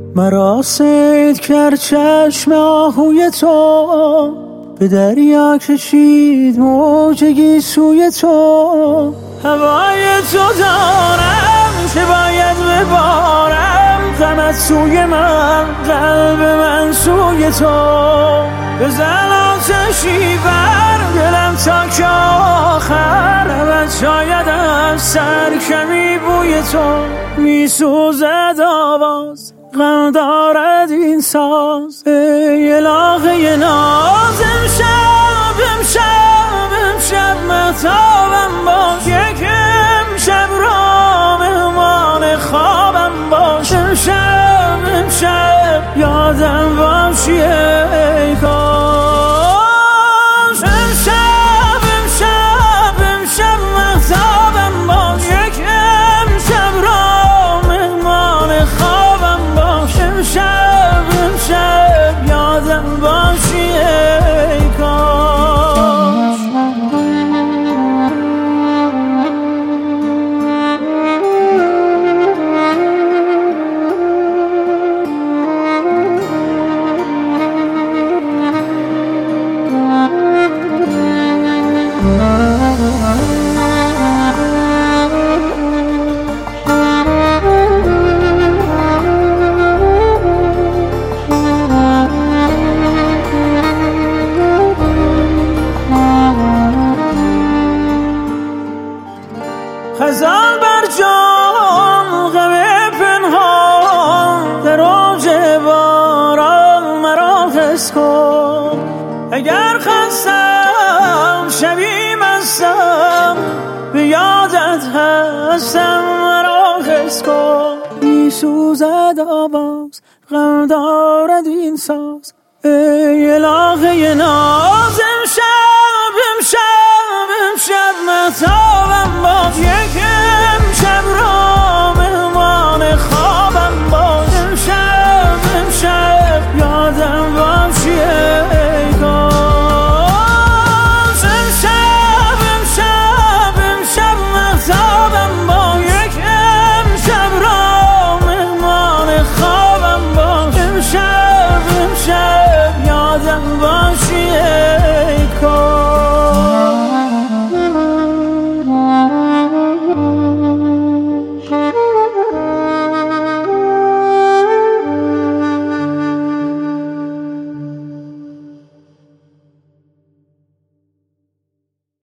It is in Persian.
مرا صید کرد چشم آهوی تو، به دریا کشید موج گیسوی تو. هوای تو دارم که باید ببارم، غمت سوی من، قلب من سوی تو. بزن آتشی بر دلم تا که آخر، رود شاید از سر کمی بوی تو. میسوزد آواز، غم دارد این ساز، ای الهه ناز. امشب مهتابم باش، یک امشب را مهمان خوابم باش. امشب یادم باشی ای کاش. امشب مهتابم باش، یک امشب را مهمان خوابم باش. امشب یادم باشی ای کاش. خزان بر جام، غم پنهان، در اوج باران مرا حس کن. اگر خستم شبی مستم، به یادت هستم مرا حس کن. میسوزد آواز، غم دارد این ساز، ای